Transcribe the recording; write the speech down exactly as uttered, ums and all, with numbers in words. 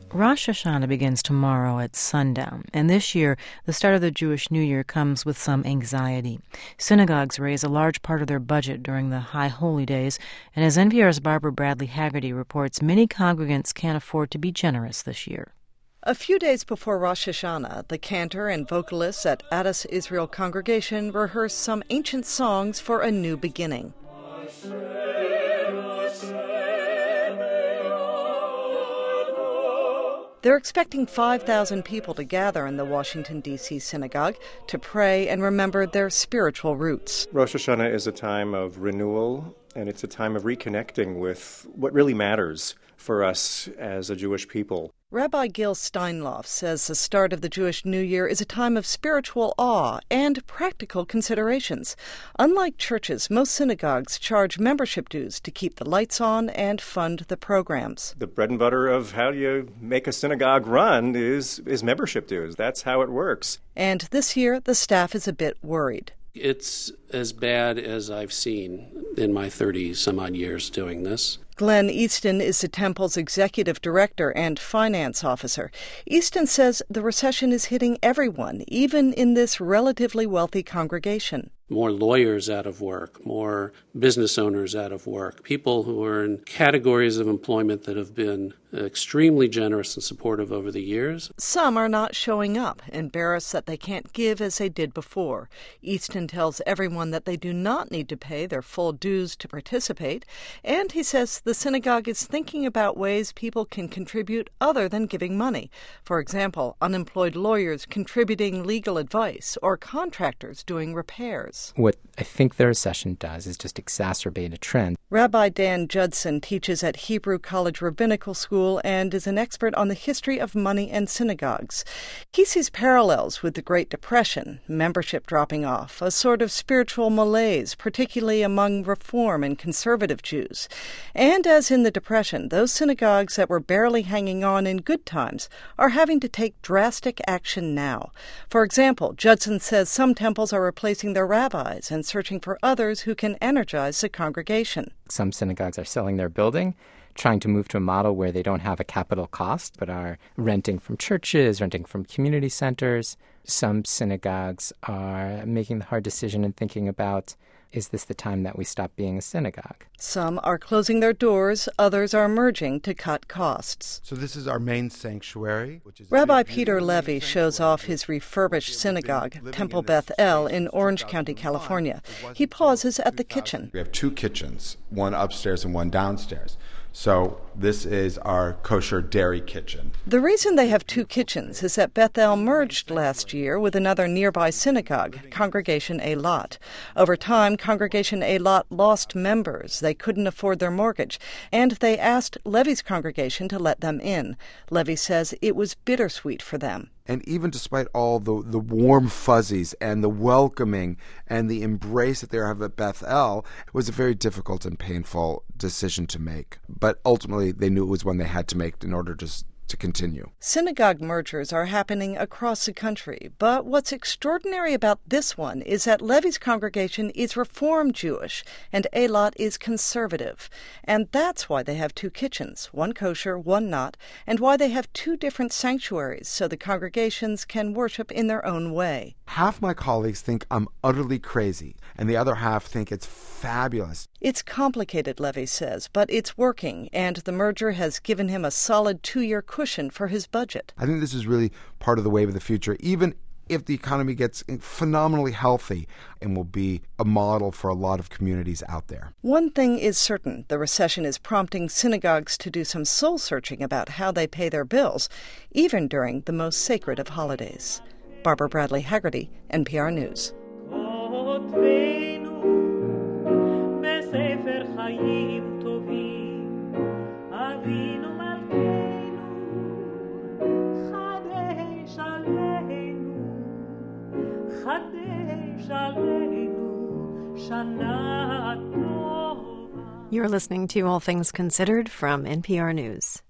Rosh Hashanah begins tomorrow at sundown, and this year, the start of the Jewish New Year comes with some anxiety. Synagogues raise a large part of their budget during the high holy days, and as N P R's Barbara Bradley Haggerty reports, many congregants can't afford to be generous this year. A few days before Rosh Hashanah, the cantor and vocalists at Adas Israel Congregation rehearse some ancient songs for a new beginning. They're expecting five thousand people to gather in the Washington, D C synagogue to pray and remember their spiritual roots. Rosh Hashanah is a time of renewal, and it's a time of reconnecting with what really matters for us as a Jewish people. Rabbi Gil Steinlauf says the start of the Jewish New Year is a time of spiritual awe and practical considerations. Unlike churches, most synagogues charge membership dues to keep the lights on and fund the programs. The bread and butter of how you make a synagogue run is, is membership dues. That's how it works. And this year, the staff is a bit worried. It's as bad as I've seen in my thirty-some-odd years doing this. Glenn Easton is the temple's executive director and finance officer. Easton says the recession is hitting everyone, even in this relatively wealthy congregation. More lawyers out of work, more business owners out of work, people who are in categories of employment that have been extremely generous and supportive over the years. Some are not showing up, embarrassed that they can't give as they did before. Easton tells everyone that they do not need to pay their full dues to participate, and he says the synagogue is thinking about ways people can contribute other than giving money. For example, unemployed lawyers contributing legal advice or contractors doing repairs. What I think the recession does is just exacerbate a trend. Rabbi Dan Judson teaches at Hebrew College Rabbinical School and is an expert on the history of money and synagogues. He sees parallels with the Great Depression, membership dropping off, a sort of spiritual malaise, particularly among Reform and conservative Jews. And as in the Depression, those synagogues that were barely hanging on in good times are having to take drastic action now. For example, Judson says some temples are replacing their rabbis and searching for others who can energize the congregation. Some synagogues are selling their building, trying to move to a model where they don't have a capital cost, but are renting from churches, renting from community centers. Some synagogues are making the hard decision and thinking about, is this the time that we stop being a synagogue? Some are closing their doors, others are merging to cut costs. So this is our main sanctuary. Which is Rabbi Peter Levy shows off his refurbished synagogue, Temple Beth El, in Orange County, California. He pauses at the kitchen. We have two kitchens, one upstairs and one downstairs. So this is our kosher dairy kitchen. The reason they have two kitchens is that Beth El merged last year with another nearby synagogue, Congregation Eilat. Over time, Congregation Eilat lost members. They couldn't afford their mortgage, and they asked Levy's congregation to let them in. Levy says it was bittersweet for them. And even despite all the, the warm fuzzies and the welcoming and the embrace that they have at Beth El, it was a very difficult and painful decision to make. But ultimately, they knew it was one they had to make in order to to continue. Synagogue mergers are happening across the country, but what's extraordinary about this one is that Levy's congregation is Reform Jewish and Eilat is conservative. And that's why they have two kitchens, one kosher, one not, and why they have two different sanctuaries so the congregations can worship in their own way. Half my colleagues think I'm utterly crazy, and the other half think it's fabulous. It's complicated, Levy says, but it's working, and the merger has given him a solid two-year cushion for his budget. I think this is really part of the wave of the future, even if the economy gets phenomenally healthy, and will be a model for a lot of communities out there. One thing is certain, the recession is prompting synagogues to do some soul-searching about how they pay their bills, even during the most sacred of holidays. Barbara Bradley Haggerty, N P R News. You're listening to All Things Considered from N P R News.